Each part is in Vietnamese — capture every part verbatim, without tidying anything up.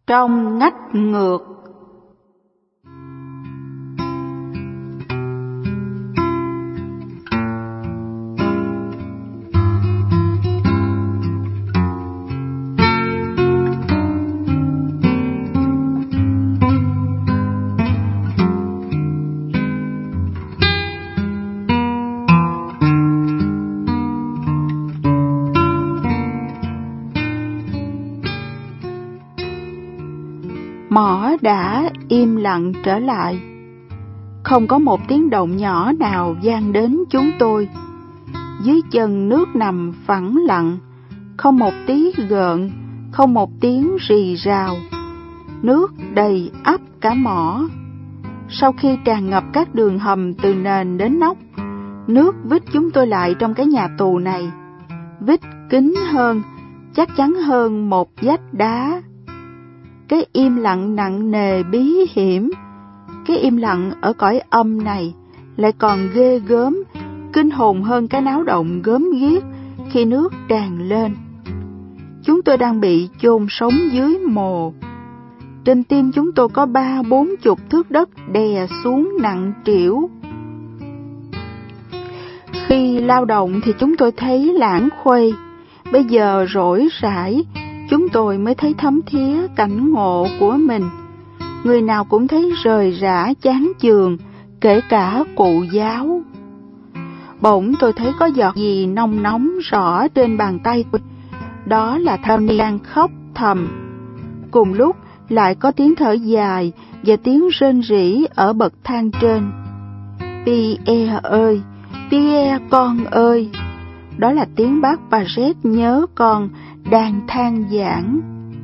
Trong ngách ngược. Mỏ đã im lặng trở lại. Không có một tiếng động nhỏ nào vang đến chúng tôi. Dưới chân nước nằm phẳng lặng, không một tí gợn, không một tiếng rì rào. Nước đầy ắp cả mỏ. Sau khi tràn ngập các đường hầm từ nền đến nóc, nước vít chúng tôi lại trong cái nhà tù này. Vít kín hơn, chắc chắn hơn một vách đá. Cái im lặng nặng nề bí hiểm, cái im lặng ở cõi âm này lại còn ghê gớm, kinh hồn hơn cái náo động gớm ghiếc khi nước tràn lên. Chúng tôi đang bị chôn sống dưới mồ. Trên tim chúng tôi có ba bốn chục thước đất đè xuống nặng trĩu. Khi lao động thì chúng tôi thấy lãng khuây, bây giờ rỗi rãi, chúng tôi mới thấy thấm thía cảnh ngộ của mình. Người nào cũng thấy rời rã chán chường, kể cả cụ giáo. Bỗng tôi thấy có giọt gì nóng nóng rõ trên bàn tay tôi. Đó là Tony đang khóc thầm. Cùng lúc lại có tiếng thở dài và tiếng rên rỉ ở bậc thang trên. Pierre ơi, Pierre con ơi. Đó là tiếng bác Paget nhớ con đang than vãn.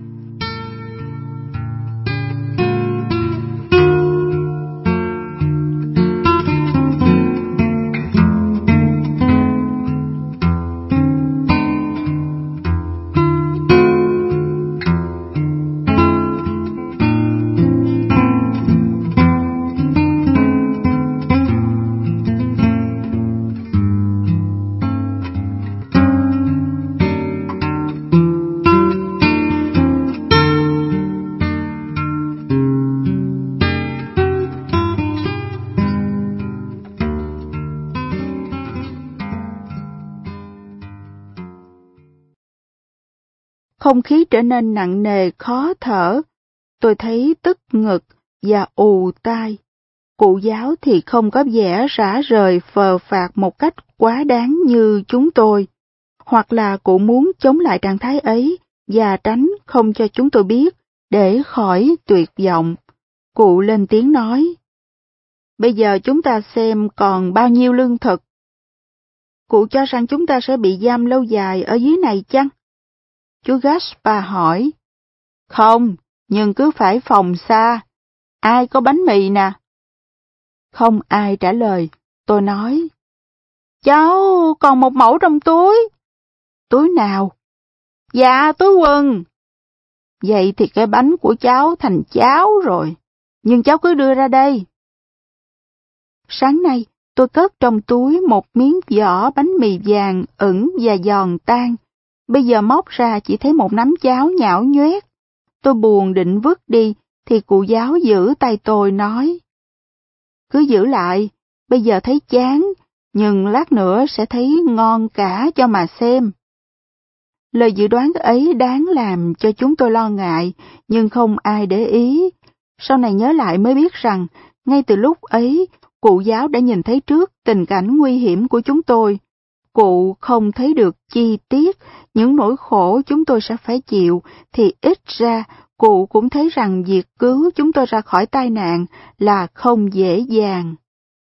Không khí trở nên nặng nề khó thở. Tôi thấy tức ngực và ù tai. Cụ giáo thì không có vẻ rã rời phờ phạc một cách quá đáng như chúng tôi. Hoặc là cụ muốn chống lại trạng thái ấy và tránh không cho chúng tôi biết để khỏi tuyệt vọng. Cụ lên tiếng nói: Bây giờ chúng ta xem còn bao nhiêu lương thực. Cụ cho rằng chúng ta sẽ bị giam lâu dài ở dưới này chăng? Chú Gaspar hỏi. Không, nhưng cứ phải phòng xa. Ai có bánh mì nè? Không ai trả lời. Tôi nói. Cháu còn một mẩu trong túi. Túi nào? Dạ, túi quần. Vậy thì cái bánh của cháu thành cháo rồi. Nhưng cháu cứ đưa ra đây. Sáng nay, tôi cất trong túi một miếng vỏ bánh mì vàng ửng và giòn tan. Bây giờ móc ra chỉ thấy một nắm cháo nhão nhoét. Tôi buồn định vứt đi, thì cụ giáo giữ tay tôi nói. Cứ giữ lại, bây giờ thấy chán, nhưng lát nữa sẽ thấy ngon cả cho mà xem. Lời dự đoán ấy đáng làm cho chúng tôi lo ngại, nhưng không ai để ý. Sau này nhớ lại mới biết rằng, ngay từ lúc ấy, cụ giáo đã nhìn thấy trước tình cảnh nguy hiểm của chúng tôi. Cụ không thấy được chi tiết những nỗi khổ chúng tôi sẽ phải chịu, thì ít ra cụ cũng thấy rằng việc cứu chúng tôi ra khỏi tai nạn là không dễ dàng.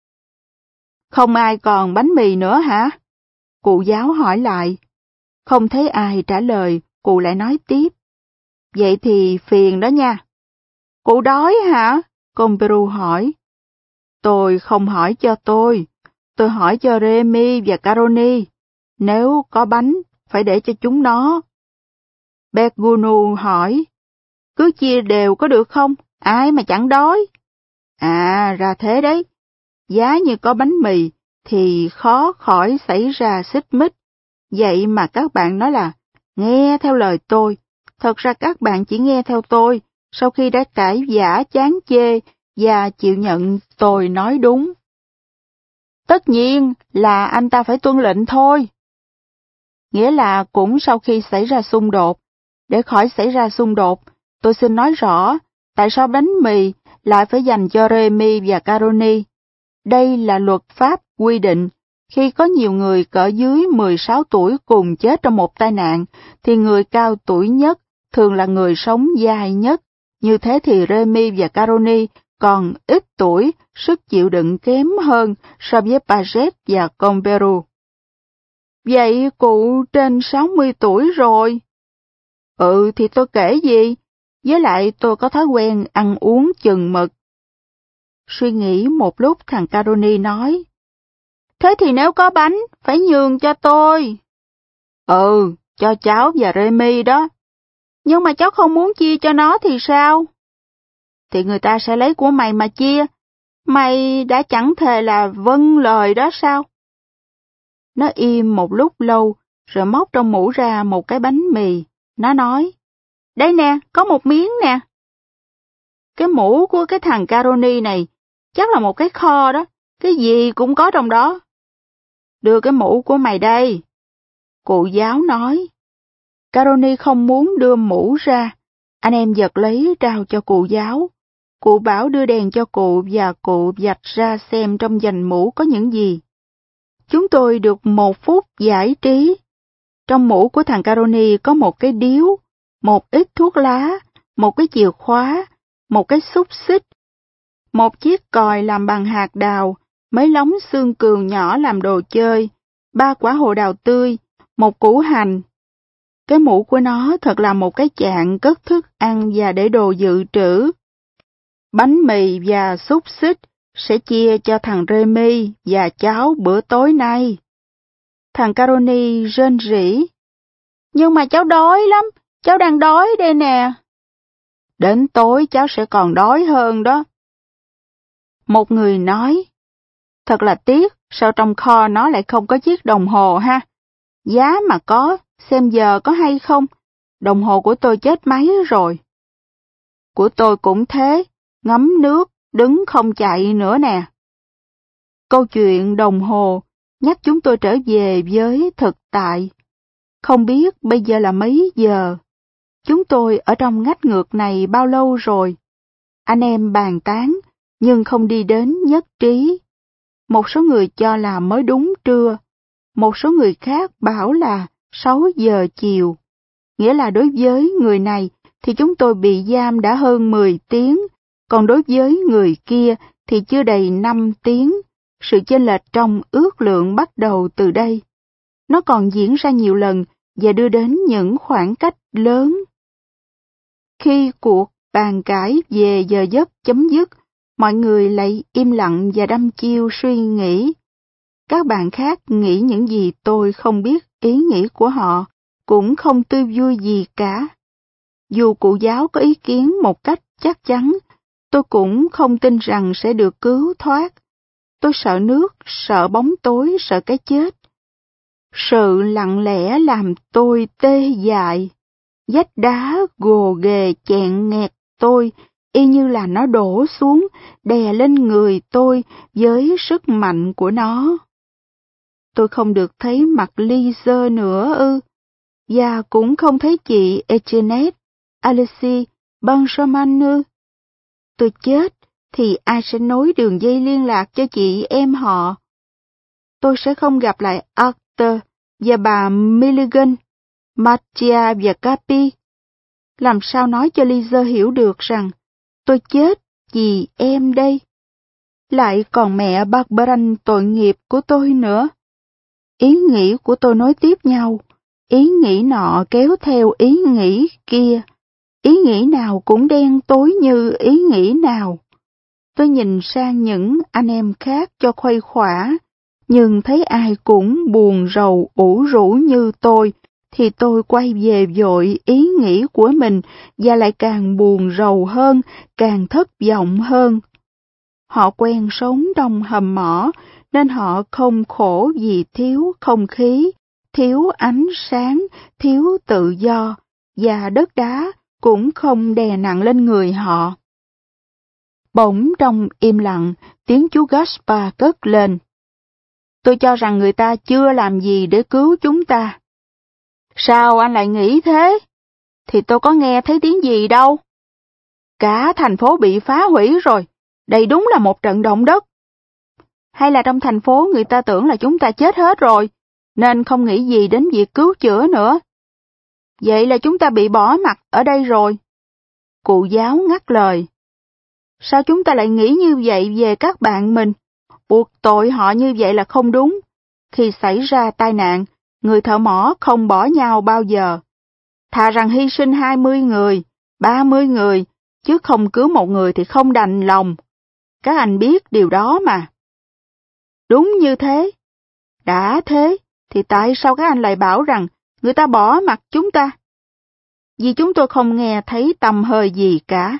Không ai còn bánh mì nữa hả? Cụ giáo hỏi lại. Không thấy ai trả lời, cụ lại nói tiếp. Vậy thì phiền đó nha. Cụ đói hả? Comberu hỏi. Tôi không hỏi cho tôi. Tôi hỏi cho Remy và Caroni. Nếu có bánh, phải để cho chúng nó. Bergonu hỏi. Cứ chia đều có được không? Ai mà chẳng đói? À, ra thế đấy. Giá như có bánh mì, thì khó khỏi xảy ra xích mích. Vậy mà các bạn nói là, nghe theo lời tôi. Thật ra các bạn chỉ nghe theo tôi, sau khi đã cãi vã chán chê và chịu nhận tôi nói đúng. Tất nhiên là anh ta phải tuân lệnh thôi. Nghĩa là cũng sau khi xảy ra xung đột, để khỏi xảy ra xung đột, tôi xin nói rõ tại sao bánh mì lại phải dành cho Remy và Caroni. Đây là luật pháp quy định, khi có nhiều người cỡ dưới mười sáu tuổi cùng chết trong một tai nạn, thì người cao tuổi nhất thường là người sống dài nhất. Như thế thì Remy và Caroni còn ít tuổi, sức chịu đựng kém hơn so với Paget và Comberu. Vậy cụ trên sáu mươi tuổi rồi. Ừ thì tôi kể gì, với lại tôi có thói quen ăn uống chừng mực. Suy nghĩ một lúc thằng Caroni nói, thế thì nếu có bánh, phải nhường cho tôi. Ừ, cho cháu và Remy đó. Nhưng mà cháu không muốn chia cho nó thì sao? Thì người ta sẽ lấy của mày mà chia. Mày đã chẳng thề là vâng lời đó sao? Nó im một lúc lâu, rồi móc trong mũ ra một cái bánh mì. Nó nói, đây nè, có một miếng nè. Cái mũ của cái thằng Caroni này chắc là một cái kho đó, cái gì cũng có trong đó. Đưa cái mũ của mày đây. Cụ giáo nói. Caroni không muốn đưa mũ ra. Anh em giật lấy trao cho cụ giáo. Cụ bảo đưa đèn cho cụ và cụ vạch ra xem trong dành mũ có những gì. Chúng tôi được một phút giải trí. Trong mũ của thằng Caroni có một cái điếu, một ít thuốc lá, một cái chìa khóa, một cái xúc xích, một chiếc còi làm bằng hạt đào, mấy lóng xương cừu nhỏ làm đồ chơi, ba quả hồ đào tươi, một củ hành. Cái mũ của nó thật là một cái chạn cất thức ăn và để đồ dự trữ. Bánh mì và xúc xích sẽ chia cho thằng Remy và cháu bữa tối nay. Thằng Caroni rên rỉ. Nhưng mà cháu đói lắm, cháu đang đói đây nè. Đến tối cháu sẽ còn đói hơn đó. Một người nói, thật là tiếc, sao trong kho nó lại không có chiếc đồng hồ ha? Giá mà có, xem giờ có hay không? Đồng hồ của tôi chết máy rồi. Của tôi cũng thế, ngấm nước, đứng không chạy nữa nè. Câu chuyện đồng hồ nhắc chúng tôi trở về với thực tại. Không biết bây giờ là mấy giờ. Chúng tôi ở trong ngách ngược này bao lâu rồi? Anh em bàn tán, nhưng không đi đến nhất trí. Một số người cho là mới đúng trưa, một số người khác bảo là sáu giờ chiều. Nghĩa là đối với người này thì chúng tôi bị giam đã hơn mười tiếng, còn đối với người kia thì chưa đầy năm tiếng. Sự chênh lệch trong ước lượng bắt đầu từ đây. Nó còn diễn ra nhiều lần và đưa đến những khoảng cách lớn. Khi cuộc bàn cãi về giờ giấc chấm dứt, mọi người lại im lặng và đăm chiêu suy nghĩ. Các bạn khác nghĩ những gì tôi không biết ý nghĩ của họ, cũng không tươi vui gì cả. Dù cụ giáo có ý kiến một cách chắc chắn, tôi cũng không tin rằng sẽ được cứu thoát. Tôi sợ nước, sợ bóng tối, sợ cái chết. Sự lặng lẽ làm tôi tê dại. Vách đá gồ ghề chẹn nghẹt tôi, y như là nó đổ xuống, đè lên người tôi với sức mạnh của nó. Tôi không được thấy mặt Lise nữa ư, và cũng không thấy chị Etienne, Alexis, Benjamin ư. Tôi chết, thì ai sẽ nối đường dây liên lạc cho chị em họ? Tôi sẽ không gặp lại Arthur và bà Milligan, Mattia và Capi. Làm sao nói cho Lise hiểu được rằng tôi chết vì em đây? Lại còn mẹ Barbaran tội nghiệp của tôi nữa. Ý nghĩ của tôi nối tiếp nhau, ý nghĩ nọ kéo theo ý nghĩ kia, ý nghĩ nào cũng đen tối như ý nghĩ nào. Tôi nhìn sang những anh em khác cho khuây khỏa, nhưng thấy ai cũng buồn rầu ủ rũ như tôi, thì tôi quay về vội ý nghĩ của mình và lại càng buồn rầu hơn, càng thất vọng hơn. Họ quen sống trong hầm mỏ, nên họ không khổ vì thiếu không khí, thiếu ánh sáng, thiếu tự do, và đất đá cũng không đè nặng lên người họ. Bỗng trong im lặng, tiếng chú Gaspar cất lên. Tôi cho rằng người ta chưa làm gì để cứu chúng ta. Sao anh lại nghĩ thế? Thì tôi có nghe thấy tiếng gì đâu. Cả thành phố bị phá hủy rồi, đây đúng là một trận động đất. Hay là trong thành phố người ta tưởng là chúng ta chết hết rồi, nên không nghĩ gì đến việc cứu chữa nữa. Vậy là chúng ta bị bỏ mặc ở đây rồi. Cụ giáo ngắt lời. Sao chúng ta lại nghĩ như vậy về các bạn mình? Buộc tội họ như vậy là không đúng. Khi xảy ra tai nạn, người thợ mỏ không bỏ nhau bao giờ. Thà rằng hy sinh hai mươi người, ba mươi người, chứ không cứu một người thì không đành lòng. Các anh biết điều đó mà. Đúng như thế. Đã thế, thì tại sao các anh lại bảo rằng người ta bỏ mặc chúng ta? Vì chúng tôi không nghe thấy tầm hơi gì cả.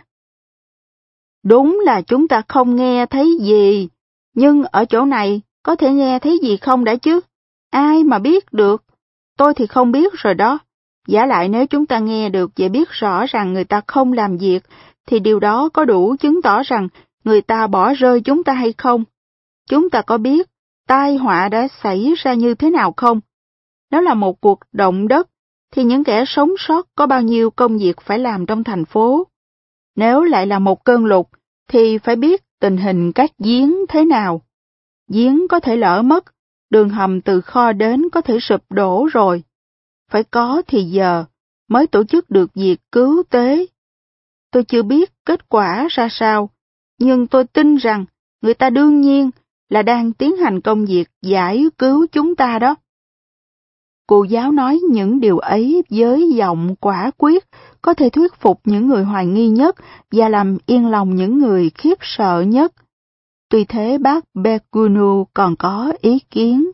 Đúng là chúng ta không nghe thấy gì, nhưng ở chỗ này có thể nghe thấy gì không đã chứ? Ai mà biết được? Tôi thì không biết rồi đó. Giả lại nếu chúng ta nghe được và biết rõ rằng người ta không làm việc, thì điều đó có đủ chứng tỏ rằng người ta bỏ rơi chúng ta hay không? Chúng ta có biết tai họa đã xảy ra như thế nào không? Nếu là một cuộc động đất, thì những kẻ sống sót có bao nhiêu công việc phải làm trong thành phố? Nếu lại là một cơn lụt, thì phải biết tình hình các giếng thế nào. Giếng có thể lỡ mất, đường hầm từ kho đến có thể sụp đổ rồi. Phải có thì giờ mới tổ chức được việc cứu tế. Tôi chưa biết kết quả ra sao, nhưng tôi tin rằng người ta đương nhiên là đang tiến hành công việc giải cứu chúng ta đó. Cụ giáo nói những điều ấy với giọng quả quyết, có thể thuyết phục những người hoài nghi nhất và làm yên lòng những người khiếp sợ nhất. Tuy thế bác Begunu còn có ý kiến.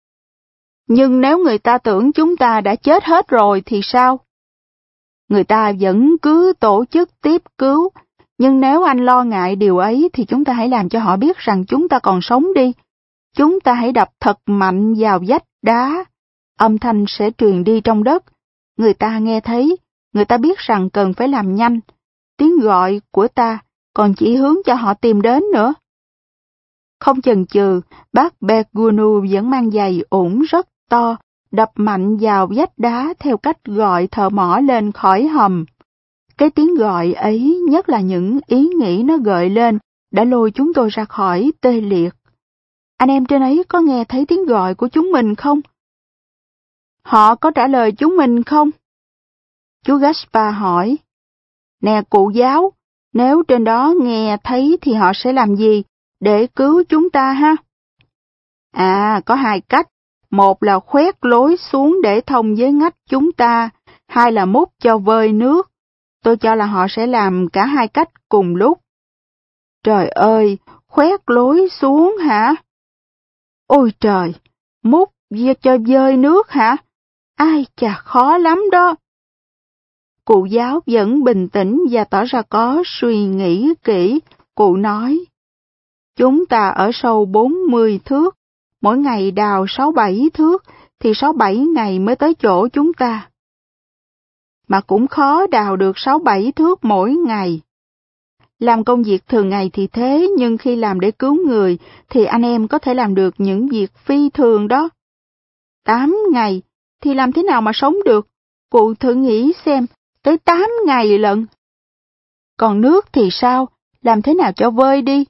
Nhưng nếu người ta tưởng chúng ta đã chết hết rồi thì sao? Người ta vẫn cứ tổ chức tiếp cứu, nhưng nếu anh lo ngại điều ấy thì chúng ta hãy làm cho họ biết rằng chúng ta còn sống đi. Chúng ta hãy đập thật mạnh vào vách đá. Âm thanh sẽ truyền đi trong đất. Người ta nghe thấy, người ta biết rằng cần phải làm nhanh. Tiếng gọi của ta còn chỉ hướng cho họ tìm đến nữa. Không chần chừ, bác Begunu vẫn mang giày ủng rất to, đập mạnh vào vách đá theo cách gọi thợ mỏ lên khỏi hầm. Cái tiếng gọi ấy, nhất là những ý nghĩ nó gợi lên, đã lôi chúng tôi ra khỏi tê liệt. Anh em trên ấy có nghe thấy tiếng gọi của chúng mình không? Họ có trả lời chúng mình không? Chú Gaspar hỏi. Nè cụ giáo, nếu trên đó nghe thấy thì họ sẽ làm gì để cứu chúng ta ha? À, có hai cách. Một là khoét lối xuống để thông với ngách chúng ta, hai là múc cho vơi nước. Tôi cho là họ sẽ làm cả hai cách cùng lúc. Trời ơi, khoét lối xuống hả? Ôi trời, múc cho vơi nước hả? Ai chà, khó lắm đó. Cụ giáo vẫn bình tĩnh và tỏ ra có suy nghĩ kỹ. Cụ nói, chúng ta ở sâu bốn mươi thước, mỗi ngày đào sáu bảy thước, thì sáu bảy ngày mới tới chỗ chúng ta. Mà cũng khó đào được sáu bảy thước mỗi ngày. Làm công việc thường ngày thì thế, nhưng khi làm để cứu người, thì anh em có thể làm được những việc phi thường đó. Tám ngày, thì làm thế nào mà sống được? Cụ thử nghĩ xem, tới tám ngày lận. Còn nước thì sao? Làm thế nào cho vơi đi?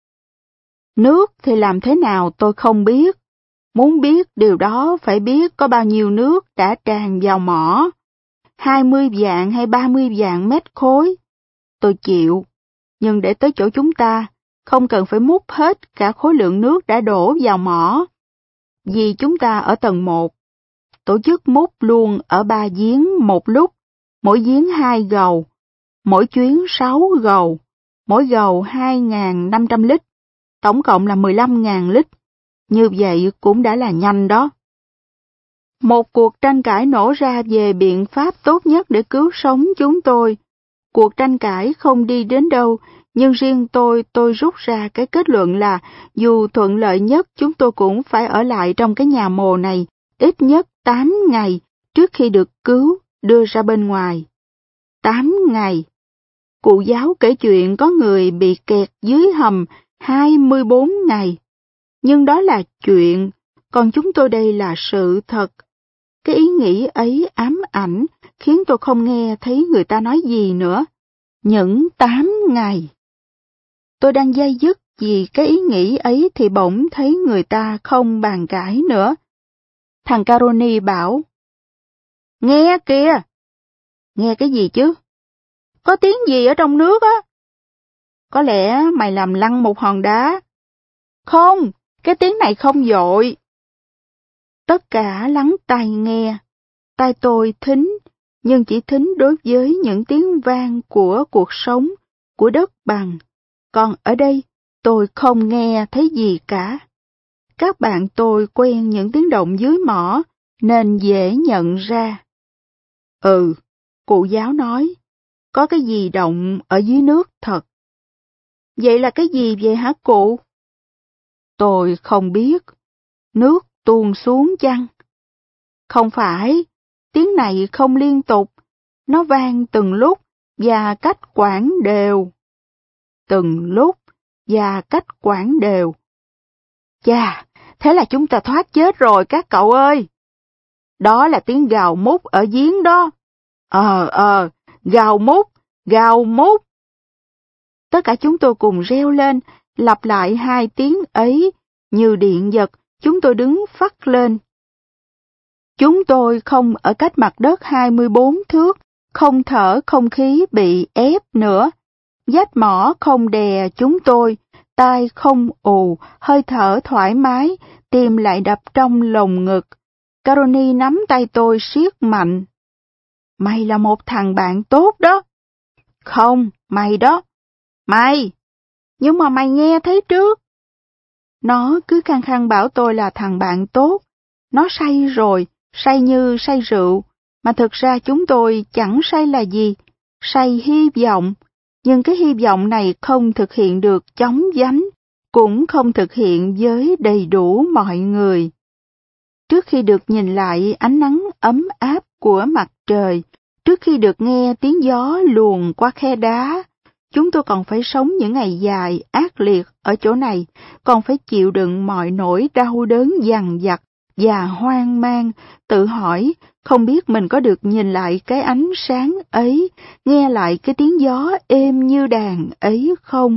Nước thì làm thế nào tôi không biết. Muốn biết điều đó phải biết có bao nhiêu nước đã tràn vào mỏ. Hai mươi vạn hay ba mươi vạn mét khối. Tôi chịu. Nhưng để tới chỗ chúng ta, không cần phải múc hết cả khối lượng nước đã đổ vào mỏ. Vì chúng ta ở tầng một, tổ chức múc luôn ở ba giếng một lúc, mỗi giếng hai gầu, mỗi chuyến sáu gầu, mỗi gầu hai nghìn năm trăm lít, tổng cộng là mười lăm nghìn lít. Như vậy cũng đã là nhanh đó. Một cuộc tranh cãi nổ ra về biện pháp tốt nhất để cứu sống chúng tôi. Cuộc tranh cãi không đi đến đâu, nhưng riêng tôi, tôi rút ra cái kết luận là dù thuận lợi nhất chúng tôi cũng phải ở lại trong cái nhà mồ này ít nhất tám ngày trước khi được cứu, đưa ra bên ngoài. tám ngày. Cụ giáo kể chuyện có người bị kẹt dưới hầm hai mươi bốn ngày. Nhưng đó là chuyện, còn chúng tôi đây là sự thật. Cái ý nghĩ ấy ám ảnh, khiến tôi không nghe thấy người ta nói gì nữa. Những tám ngày. Tôi đang day dứt vì cái ý nghĩ ấy thì bỗng thấy người ta không bàn cãi nữa. Thằng Caroni bảo, nghe kìa! Nghe cái gì chứ? Có tiếng gì ở trong nước á? Có lẽ mày làm lăn một hòn đá. Không, cái tiếng này không dội. Tất cả lắng tai nghe. Tai tôi thính, nhưng chỉ thính đối với những tiếng vang của cuộc sống, của đất bằng. Còn ở đây, tôi không nghe thấy gì cả. Các bạn tôi quen những tiếng động dưới mỏ, nên dễ nhận ra. Ừ, cụ giáo nói, có cái gì động ở dưới nước thật. Vậy là cái gì vậy hả cụ? Tôi không biết. Nước tuôn xuống chăng? Không phải, tiếng này không liên tục, nó vang từng lúc và cách quãng đều. Từng lúc và cách quãng đều. Chà, thế là chúng ta thoát chết rồi các cậu ơi. Đó là tiếng gào mút ở giếng đó. Ờ ờ, gào mút, gào mút. Tất cả chúng tôi cùng reo lên, lặp lại hai tiếng ấy, như điện giật, chúng tôi đứng phắt lên. Chúng tôi không ở cách mặt đất hai mươi bốn thước, không thở không khí bị ép nữa. Vách mỏ không đè chúng tôi, tai không ù, hơi thở thoải mái, tim lại đập trong lồng ngực. Caroni nắm tay tôi siết mạnh. Mày là một thằng bạn tốt đó. Không, mày đó. Mày! Nhưng mà mày nghe thấy trước. Nó cứ khăng khăng bảo tôi là thằng bạn tốt. Nó say rồi, say như say rượu. Mà thực ra chúng tôi chẳng say là gì. Say hy vọng. Nhưng cái hy vọng này không thực hiện được chóng vánh, cũng không thực hiện với đầy đủ mọi người. Trước khi được nhìn lại ánh nắng ấm áp của mặt trời, trước khi được nghe tiếng gió luồn qua khe đá, chúng tôi còn phải sống những ngày dài, ác liệt ở chỗ này, còn phải chịu đựng mọi nỗi đau đớn dằn vặt và hoang mang, tự hỏi không biết mình có được nhìn lại cái ánh sáng ấy, nghe lại cái tiếng gió êm như đàn ấy không?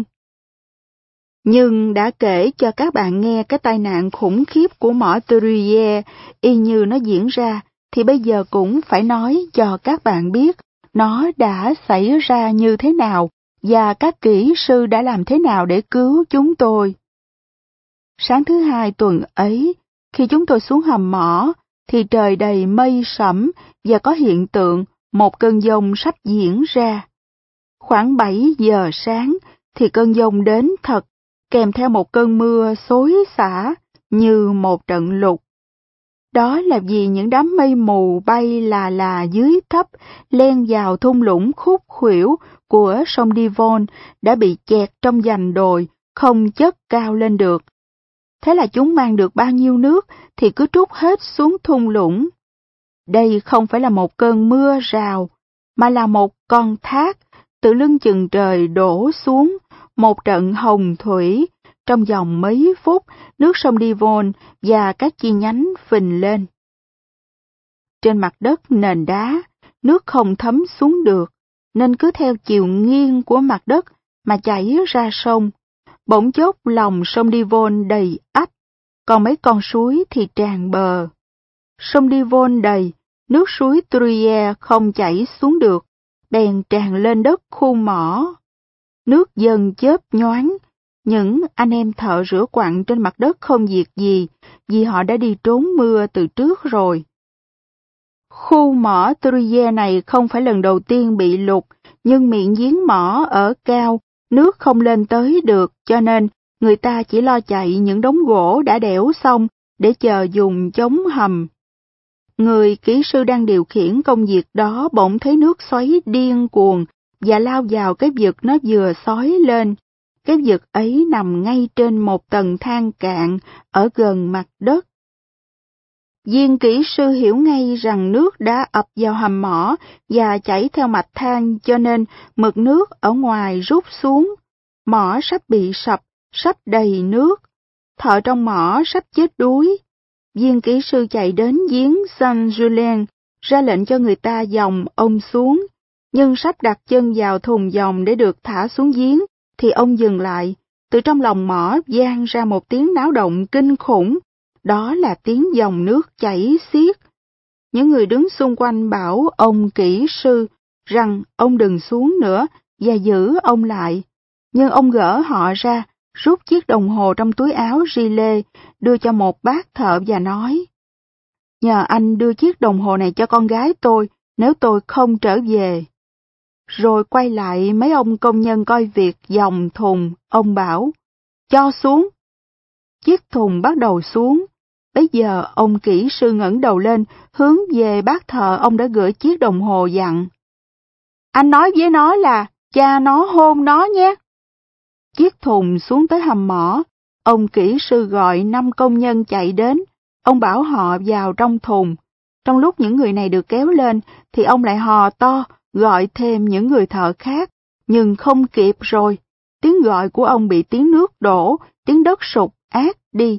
Nhưng đã kể cho các bạn nghe cái tai nạn khủng khiếp của mỏ Truyère y như nó diễn ra, thì bây giờ cũng phải nói cho các bạn biết nó đã xảy ra như thế nào và các kỹ sư đã làm thế nào để cứu chúng tôi. Sáng thứ hai tuần ấy, khi chúng tôi xuống hầm mỏ, thì trời đầy mây sẫm và có hiện tượng một cơn giông sắp diễn ra. Khoảng bảy giờ sáng thì cơn giông đến thật, kèm theo một cơn mưa xối xả như một trận lụt. Đó là vì những đám mây mù bay là là dưới thấp len vào thung lũng khúc khuỷu của sông Devon đã bị chẹt trong giành đồi, không chất cao lên được. Thế là chúng mang được bao nhiêu nước thì cứ trút hết xuống thung lũng. Đây không phải là một cơn mưa rào, mà là một con thác từ lưng chừng trời đổ xuống, một trận hồng thủy. Trong vòng mấy phút, nước sông Devon và các chi nhánh phình lên. Trên mặt đất nền đá, nước không thấm xuống được, nên cứ theo chiều nghiêng của mặt đất mà chảy ra sông. Bỗng chốc lòng sông Devon đầy ách, còn mấy con suối thì tràn bờ. Sông Devon đầy, nước suối Truyère không chảy xuống được, bèn tràn lên đất khu mỏ. Nước dần chớp nhoáng, những anh em thợ rửa quặng trên mặt đất không việc gì, vì họ đã đi trốn mưa từ trước rồi. Khu mỏ Truyère này không phải lần đầu tiên bị lụt, nhưng miệng giếng mỏ ở cao, nước không lên tới được, cho nên người ta chỉ lo chạy những đống gỗ đã đẽo xong để chờ dùng chống hầm. Người kỹ sư đang điều khiển công việc đó bỗng thấy nước xoáy điên cuồng và lao vào cái vực nó vừa xói lên. Cái vực ấy nằm ngay trên một tầng than cạn ở gần mặt đất. Viên kỹ sư hiểu ngay rằng nước đã ập vào hầm mỏ và chảy theo mạch than, cho nên mực nước ở ngoài rút xuống. Mỏ sắp bị sập, sắp đầy nước. Thợ trong mỏ sắp chết đuối. Viên kỹ sư chạy đến giếng Saint Julien, ra lệnh cho người ta dòng ông xuống. Nhưng sắp đặt chân vào thùng dòng để được thả xuống giếng, thì ông dừng lại. Từ trong lòng mỏ vang ra một tiếng náo động kinh khủng. Đó là tiếng dòng nước chảy xiết. Những người đứng xung quanh bảo ông kỹ sư rằng ông đừng xuống nữa và giữ ông lại. Nhưng ông gỡ họ ra, rút chiếc đồng hồ trong túi áo gilet, đưa cho một bác thợ và nói: "Nhờ anh đưa chiếc đồng hồ này cho con gái tôi, nếu tôi không trở về." Rồi quay lại mấy ông công nhân coi việc dòng thùng, ông bảo: "Cho xuống." Chiếc thùng bắt đầu xuống. Bấy giờ ông kỹ sư ngẩng đầu lên, hướng về bác thợ ông đã gửi chiếc đồng hồ dặn: "Anh nói với nó là cha nó hôn nó nhé." Chiếc thùng xuống tới hầm mỏ, ông kỹ sư gọi năm công nhân chạy đến, ông bảo họ vào trong thùng. Trong lúc những người này được kéo lên, thì ông lại hò to, gọi thêm những người thợ khác, nhưng không kịp rồi. Tiếng gọi của ông bị tiếng nước đổ, tiếng đất sụt át đi.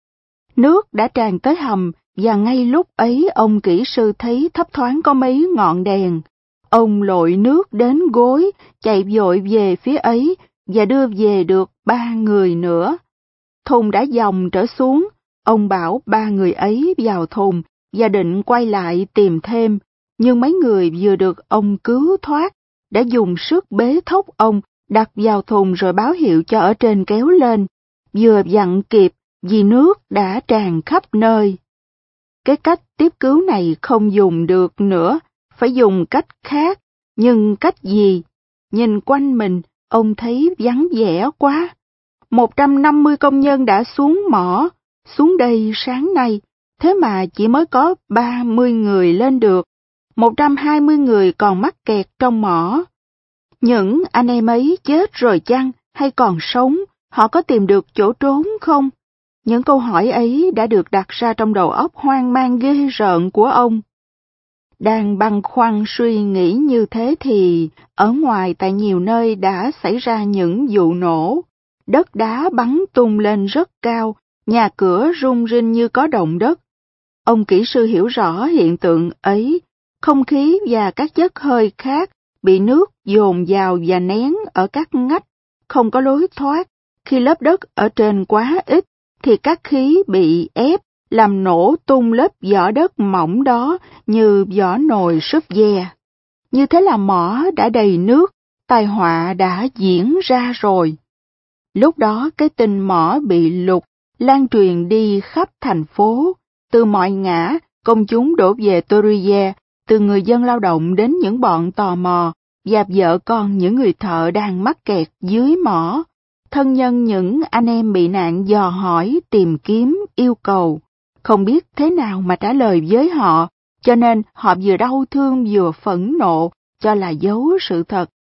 Nước đã tràn tới hầm, và ngay lúc ấy ông kỹ sư thấy thấp thoáng có mấy ngọn đèn. Ông lội nước đến gối, chạy vội về phía ấy, và đưa về được ba người nữa. Thùng đã dòng trở xuống, ông bảo ba người ấy vào thùng, và định quay lại tìm thêm, nhưng mấy người vừa được ông cứu thoát, đã dùng sức bế thốc ông, đặt vào thùng rồi báo hiệu cho ở trên kéo lên, vừa vặn kịp vì nước đã tràn khắp nơi. Cái cách tiếp cứu này không dùng được nữa, phải dùng cách khác, nhưng cách gì? Nhìn quanh mình, ông thấy vắng vẻ quá. một trăm năm mươi công nhân đã xuống mỏ, xuống đây sáng nay, thế mà chỉ mới có ba mươi người lên được. một trăm hai mươi người còn mắc kẹt trong mỏ. Những anh em ấy chết rồi chăng, hay còn sống, họ có tìm được chỗ trốn không? Những câu hỏi ấy đã được đặt ra trong đầu óc hoang mang ghê rợn của ông. Đang băn khoăn suy nghĩ như thế thì, ở ngoài tại nhiều nơi đã xảy ra những vụ nổ. Đất đá bắn tung lên rất cao, nhà cửa rung rinh như có động đất. Ông kỹ sư hiểu rõ hiện tượng ấy, không khí và các chất hơi khác bị nước dồn vào và nén ở các ngách, không có lối thoát. Khi lớp đất ở trên quá ít, thì các khí bị ép, làm nổ tung lớp vỏ đất mỏng đó như vỏ nồi súp ve. Như thế là mỏ đã đầy nước, tai họa đã diễn ra rồi. Lúc đó cái tin mỏ bị lục lan truyền đi khắp thành phố, từ mọi ngã, công chúng đổ về Torrevieja, từ người dân lao động đến những bọn tò mò, và vợ con những người thợ đang mắc kẹt dưới mỏ. Thân nhân những anh em bị nạn dò hỏi, tìm kiếm, yêu cầu, không biết thế nào mà trả lời với họ, cho nên họ vừa đau thương vừa phẫn nộ, cho là giấu sự thật.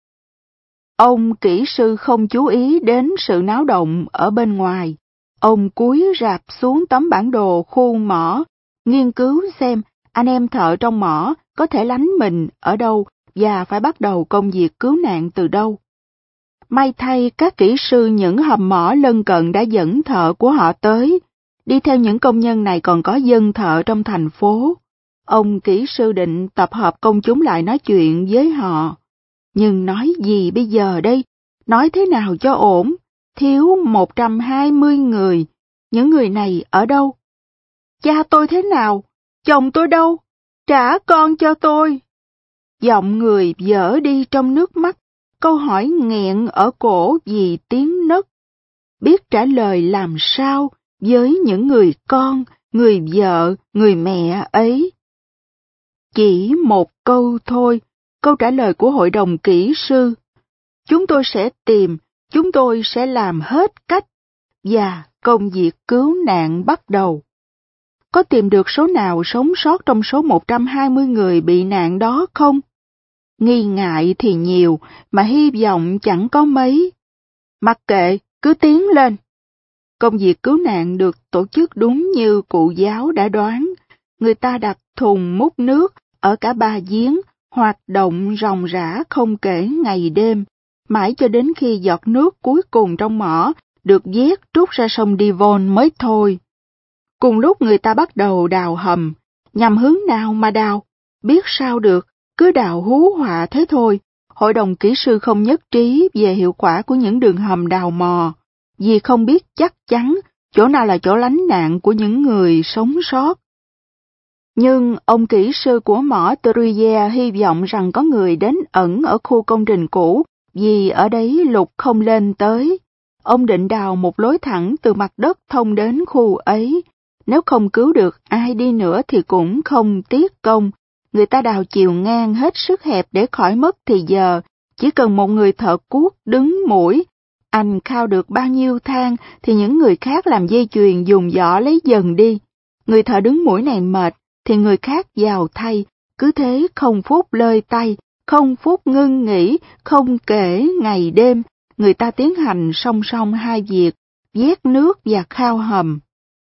Ông kỹ sư không chú ý đến sự náo động ở bên ngoài. Ông cúi rạp xuống tấm bản đồ khu mỏ, nghiên cứu xem anh em thợ trong mỏ có thể lánh mình ở đâu và phải bắt đầu công việc cứu nạn từ đâu. May thay các kỹ sư những hầm mỏ lân cận đã dẫn thợ của họ tới. Đi theo những công nhân này còn có dân thợ trong thành phố. Ông kỹ sư định tập hợp công chúng lại nói chuyện với họ. Nhưng nói gì bây giờ đây? Nói thế nào cho ổn? Thiếu một trăm hai mươi người. Những người này ở đâu? Cha tôi thế nào? Chồng tôi đâu? Trả con cho tôi. Giọng người vỡ đi trong nước mắt. Câu hỏi nghẹn ở cổ vì tiếng nấc. Biết trả lời làm sao với những người con, người vợ, người mẹ ấy? Chỉ một câu thôi, câu trả lời của hội đồng kỹ sư. Chúng tôi sẽ tìm, chúng tôi sẽ làm hết cách, và công việc cứu nạn bắt đầu. Có tìm được số nào sống sót trong số một trăm hai mươi người bị nạn đó không? Nghi ngại thì nhiều, mà hy vọng chẳng có mấy. Mặc kệ, cứ tiến lên. Công việc cứu nạn được tổ chức đúng như cụ giáo đã đoán. Người ta đặt thùng múc nước ở cả ba giếng, hoạt động ròng rã không kể ngày đêm, mãi cho đến khi giọt nước cuối cùng trong mỏ được vét trút ra sông Devon mới thôi. Cùng lúc người ta bắt đầu đào hầm, nhằm hướng nào mà đào, biết sao được, cứ đào hú họa thế thôi. Hội đồng kỹ sư không nhất trí về hiệu quả của những đường hầm đào mò, vì không biết chắc chắn chỗ nào là chỗ lánh nạn của những người sống sót. Nhưng ông kỹ sư của mỏ Truyère hy vọng rằng có người đến ẩn ở khu công trình cũ, vì ở đấy lục không lên tới. Ông định đào một lối thẳng từ mặt đất thông đến khu ấy. Nếu không cứu được ai đi nữa thì cũng không tiếc công. Người ta đào chiều ngang hết sức hẹp để khỏi mất thì giờ, chỉ cần một người thợ cuốc đứng mũi. Anh khao được bao nhiêu thang thì những người khác làm dây chuyền dùng giỏ lấy dần đi. Người thợ đứng mũi này mệt thì người khác vào thay, cứ thế không phút lơi tay, không phút ngưng nghỉ, không kể ngày đêm, người ta tiến hành song song hai việc, vét nước và khao hầm.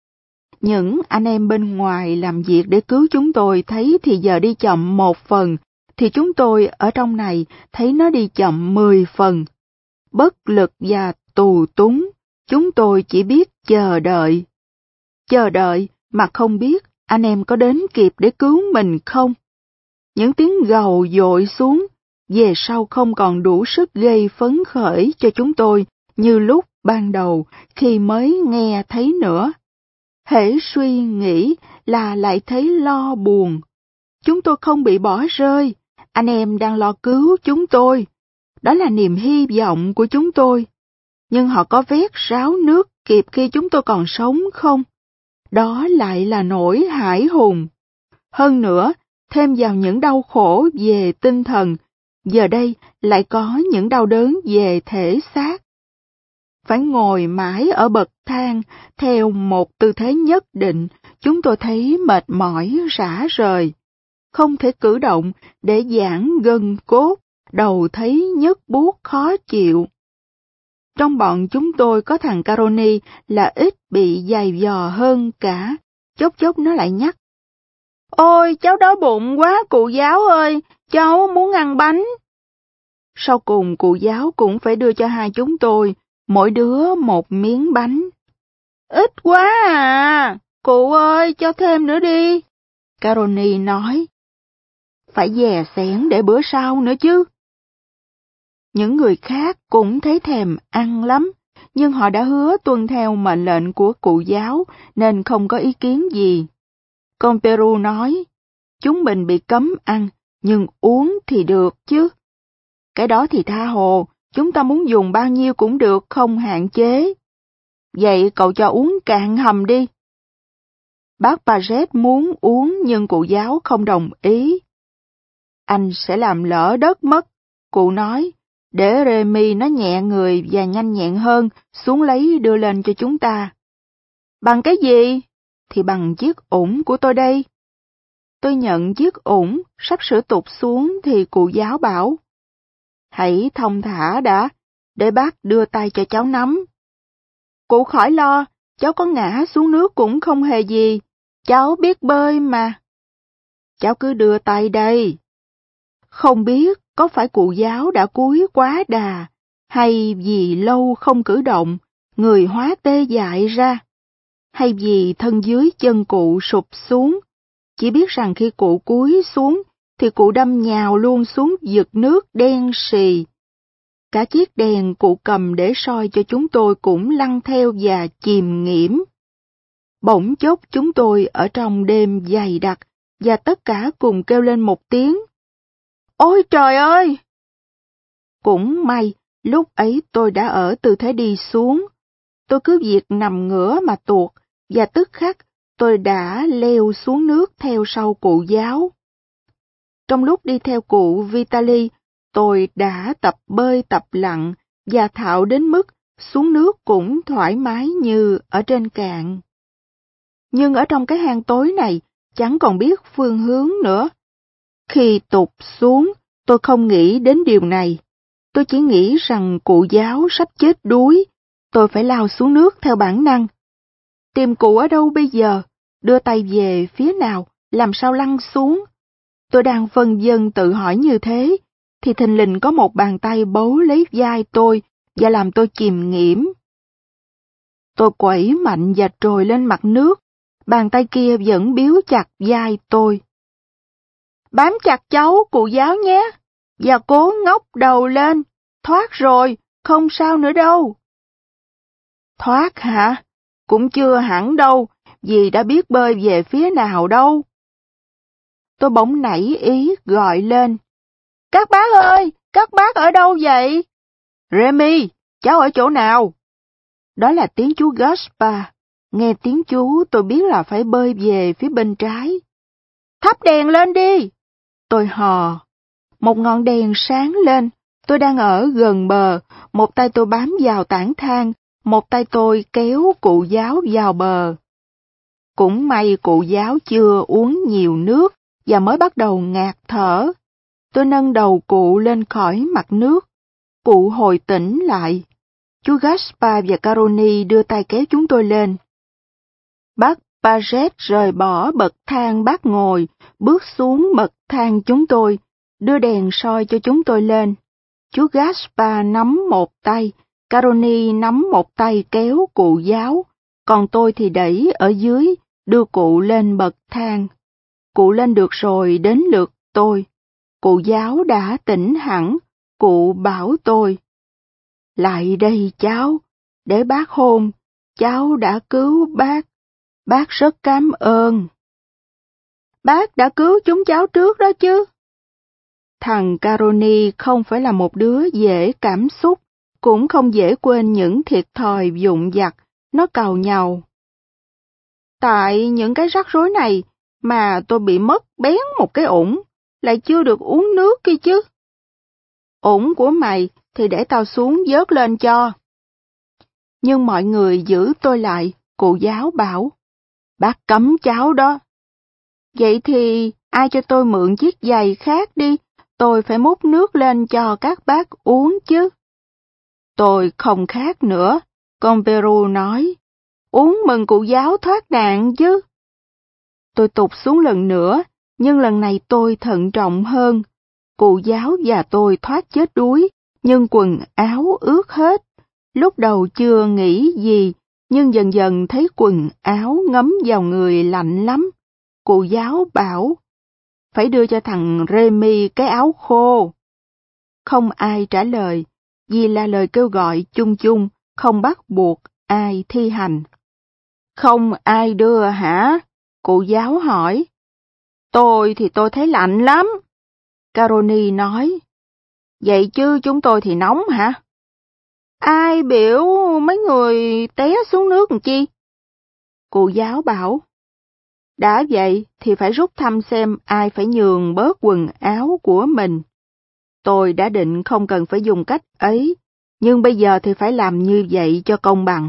Những anh em bên ngoài làm việc để cứu chúng tôi thấy thì giờ đi chậm một phần, thì chúng tôi ở trong này thấy nó đi chậm mười phần. Bất lực và tù túng, chúng tôi chỉ biết chờ đợi. Chờ đợi mà không biết anh em có đến kịp để cứu mình không? Những tiếng gầu dội xuống, về sau không còn đủ sức gây phấn khởi cho chúng tôi như lúc ban đầu khi mới nghe thấy nữa. Hễ suy nghĩ là lại thấy lo buồn. Chúng tôi không bị bỏ rơi, anh em đang lo cứu chúng tôi. Đó là niềm hy vọng của chúng tôi. Nhưng họ có vét ráo nước kịp khi chúng tôi còn sống không? Đó lại là nỗi hãi hùng. Hơn nữa, thêm vào những đau khổ về tinh thần, giờ đây lại có những đau đớn về thể xác. Phải ngồi mãi ở bậc thang theo một tư thế nhất định, chúng tôi thấy mệt mỏi rã rời. Không thể cử động để giãn gân cốt, đầu thấy nhức buốt khó chịu. Trong bọn chúng tôi có thằng Caroni là ít bị dày vò hơn cả, chốc chốc nó lại nhắc. Ôi, cháu đói bụng quá, cụ giáo ơi, cháu muốn ăn bánh. Sau cùng cụ giáo cũng phải đưa cho hai chúng tôi, mỗi đứa một miếng bánh. Ít quá à, cụ ơi, cho thêm nữa đi. Caroni nói. Phải dè xẻn để bữa sau nữa chứ. Những người khác cũng thấy thèm ăn lắm, nhưng họ đã hứa tuân theo mệnh lệnh của cụ giáo nên không có ý kiến gì. Con Peru nói, chúng mình bị cấm ăn, nhưng uống thì được chứ. Cái đó thì tha hồ, chúng ta muốn dùng bao nhiêu cũng được, không hạn chế. Vậy cậu cho uống cạn hầm đi. Bác Paget muốn uống nhưng cụ giáo không đồng ý. Anh sẽ làm lỡ đất mất, cụ nói, để Remy nó nhẹ người và nhanh nhẹn hơn, xuống lấy đưa lên cho chúng ta. Bằng cái gì? Thì bằng chiếc ủng của tôi đây. Tôi nhận chiếc ủng, sắp sửa tụt xuống thì cụ giáo bảo. Hãy thong thả đã, để bác đưa tay cho cháu nắm. Cụ khỏi lo, cháu có ngã xuống nước cũng không hề gì, cháu biết bơi mà. Cháu cứ đưa tay đây. Không biết có phải cụ giáo đã cúi quá đà, hay vì lâu không cử động, người hóa tê dại ra, hay vì thân dưới chân cụ sụp xuống, chỉ biết rằng khi cụ cúi xuống, thì cụ đâm nhào luôn xuống vực nước đen sì. Cả chiếc đèn cụ cầm để soi cho chúng tôi cũng lăn theo và chìm nghiễm. Bỗng chốc chúng tôi ở trong đêm dày đặc, và tất cả cùng kêu lên một tiếng. Ôi trời ơi! Cũng may, lúc ấy tôi đã ở tư thế đi xuống. Tôi cứ việc nằm ngửa mà tuột, và tức khắc tôi đã leo xuống nước theo sau cụ giáo. Trong lúc đi theo cụ Vitali, tôi đã tập bơi tập lặn và thạo đến mức xuống nước cũng thoải mái như ở trên cạn. Nhưng ở trong cái hang tối này, chẳng còn biết phương hướng nữa. Khi tụt xuống, tôi không nghĩ đến điều này. Tôi chỉ nghĩ rằng cụ giáo sắp chết đuối, tôi phải lao xuống nước theo bản năng. Tìm cụ ở đâu bây giờ? Đưa tay về phía nào? làm sao lăn xuống. Tôi đang phân vân tự hỏi như thế, thì thình lình có một bàn tay bấu lấy vai tôi và làm tôi chìm nghiễm. Tôi quẩy mạnh và trồi lên mặt nước, bàn tay kia vẫn biếu chặt vai tôi. Bám chặt cháu, cụ giáo nhé, và cố ngóc đầu lên, thoát rồi, không sao nữa đâu. Thoát hả? Cũng chưa hẳn đâu, vì đã biết bơi về phía nào đâu. Tôi bỗng nảy ý gọi lên. Các bác ơi, các bác ở đâu vậy? Remy, cháu ở chỗ nào? Đó là tiếng chú Gaspar. Nghe tiếng chú tôi biết là phải bơi về phía bên trái. Thắp đèn lên đi! Tôi hò. Một ngọn đèn sáng lên. Tôi đang ở gần bờ. Một tay tôi bám vào tảng than. Một tay tôi kéo cụ giáo vào bờ. Cũng may cụ giáo chưa uống nhiều nước và mới bắt đầu ngạt thở. Tôi nâng đầu cụ lên khỏi mặt nước. Cụ hồi tỉnh lại. Chú Gaspar và Caroni đưa tay kéo chúng tôi lên. Bác Paget rời bỏ bậc thang bác ngồi, bước xuống bậc thang chúng tôi, đưa đèn soi cho chúng tôi lên. Chú Gaspar nắm một tay, Caroni nắm một tay kéo cụ giáo, còn tôi thì đẩy ở dưới, đưa cụ lên bậc thang. Cụ lên được rồi đến lượt tôi. Cụ giáo đã tỉnh hẳn, cụ bảo tôi. Lại đây cháu, để bác hôn, cháu đã cứu bác, bác rất cảm ơn. Bác đã cứu chúng cháu trước đó chứ. Thằng Caroni không phải là một đứa dễ cảm xúc, cũng không dễ quên những thiệt thòi vụn vặt, nó càu nhàu. Tại những cái rắc rối này mà tôi bị mất bén một cái ủng, lại chưa được uống nước kia chứ. Ủng của mày thì để tao xuống vớt lên cho. Nhưng mọi người giữ tôi lại, cụ giáo bảo. Bác cấm cháu đó. Vậy thì ai cho tôi mượn chiếc giày khác đi, tôi phải múc nước lên cho các bác uống chứ. Tôi không khác nữa, con Peru nói. Uống mừng cụ giáo thoát nạn chứ. Tôi tụt xuống lần nữa, nhưng lần này tôi thận trọng hơn. Cụ giáo và tôi thoát chết đuối, nhưng quần áo ướt hết. Lúc đầu chưa nghĩ gì, nhưng dần dần thấy quần áo ngấm vào người lạnh lắm. Cụ giáo bảo, phải đưa cho thằng Remy cái áo khô. Không ai trả lời, vì là lời kêu gọi chung chung, không bắt buộc ai thi hành. Không ai đưa hả? Cụ giáo hỏi. Tôi thì tôi thấy lạnh lắm. Caroni nói. Vậy chứ chúng tôi thì nóng hả? Ai biểu mấy người té xuống nước làm chi? Cụ giáo bảo. Đã vậy thì phải rút thăm xem ai phải nhường bớt quần áo của mình. Tôi đã định không cần phải dùng cách ấy, nhưng bây giờ thì phải làm như vậy cho công bằng.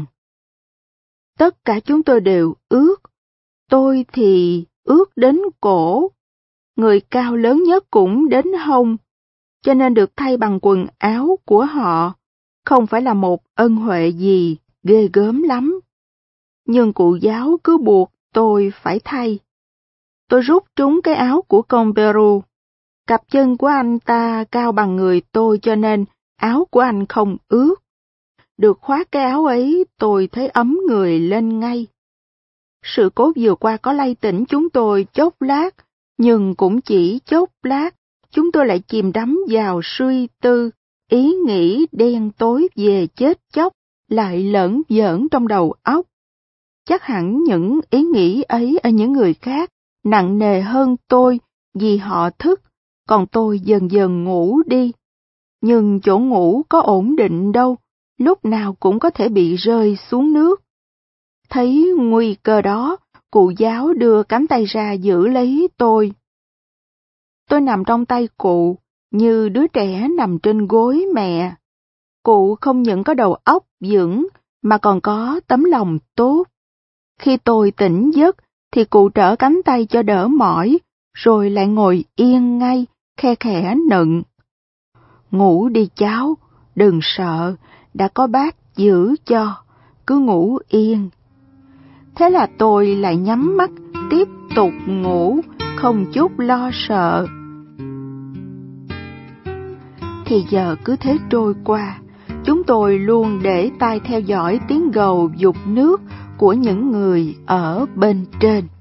Tất cả chúng tôi đều ướt. Tôi thì ướt đến cổ. Người cao lớn nhất cũng đến hông, cho nên được thay bằng quần áo của họ không phải là một ân huệ gì ghê gớm lắm. Nhưng cụ giáo cứ buộc tôi phải thay. Tôi rút trúng cái áo của con Peru. Cặp chân của anh ta cao bằng người tôi cho nên áo của anh không ướt. Được khoác cái áo ấy tôi thấy ấm người lên ngay. Sự cố vừa qua có lay tỉnh chúng tôi chốc lát, nhưng cũng chỉ chốc lát, chúng tôi lại chìm đắm vào suy tư, ý nghĩ đen tối về chết chóc lại lởn vởn trong đầu óc. Chắc hẳn những ý nghĩ ấy ở những người khác nặng nề hơn tôi vì họ thức, còn tôi dần dần ngủ đi. Nhưng chỗ ngủ có ổn định đâu, lúc nào cũng có thể bị rơi xuống nước. Thấy nguy cơ đó, cụ giáo đưa cánh tay ra giữ lấy tôi. Tôi nằm trong tay cụ, như đứa trẻ nằm trên gối mẹ. Cụ không những có đầu óc vững, mà còn có tấm lòng tốt. Khi tôi tỉnh giấc, thì cụ trở cánh tay cho đỡ mỏi, rồi lại ngồi yên ngay, khe khẽ nựng. Ngủ đi cháu, đừng sợ, đã có bác giữ cho, cứ ngủ yên. Thế là tôi lại nhắm mắt, tiếp tục ngủ, không chút lo sợ. Thì giờ cứ thế trôi qua, chúng tôi luôn để tai theo dõi tiếng gầu giục nước của những người ở bên trên.